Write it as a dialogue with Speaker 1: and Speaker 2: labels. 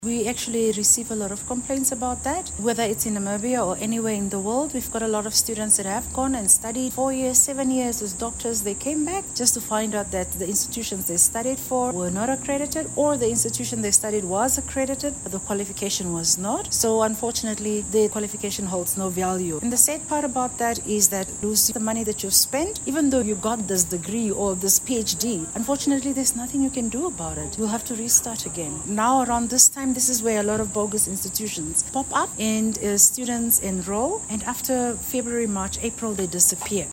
Speaker 1: We actually receive a lot of complaints about that, whether it's in Namibia or anywhere in the world. We've got a lot of students that have gone and studied 4 years, 7 years as doctors. They came back just to find out that the institutions they studied for were not accredited, or the institution they studied was accredited, but the qualification was not. So unfortunately, the qualification holds no value. And the sad part about that is that losing the money that you've spent, even though you got this degree or this PhD, unfortunately, there's nothing you can do about it. You'll have to restart again. Now around this time, this is where a lot of bogus institutions pop up and students enroll, and after February, March, April, they disappear.